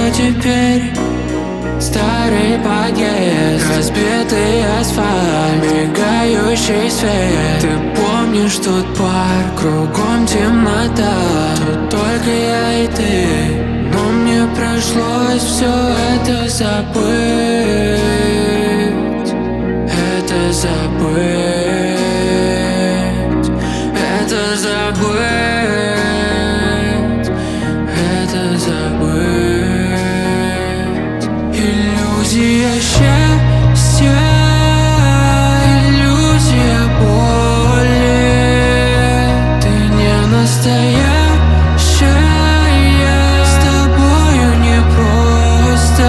теперь старый подъезд, разбитый асфальт, мигающий свет. Ты помнишь тот парк, кругом темнота, тут только я и ты, но мне пришлось все это забыть. Это забыть, это забыть, это забыть. Иллюзия счастья, иллюзия боли. Ты не настоящая, с тобою непросто.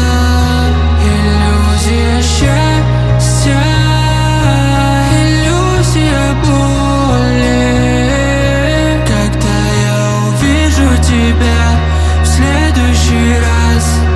Иллюзия счастья, иллюзия боли. Когда я увижу тебя в следующий раз,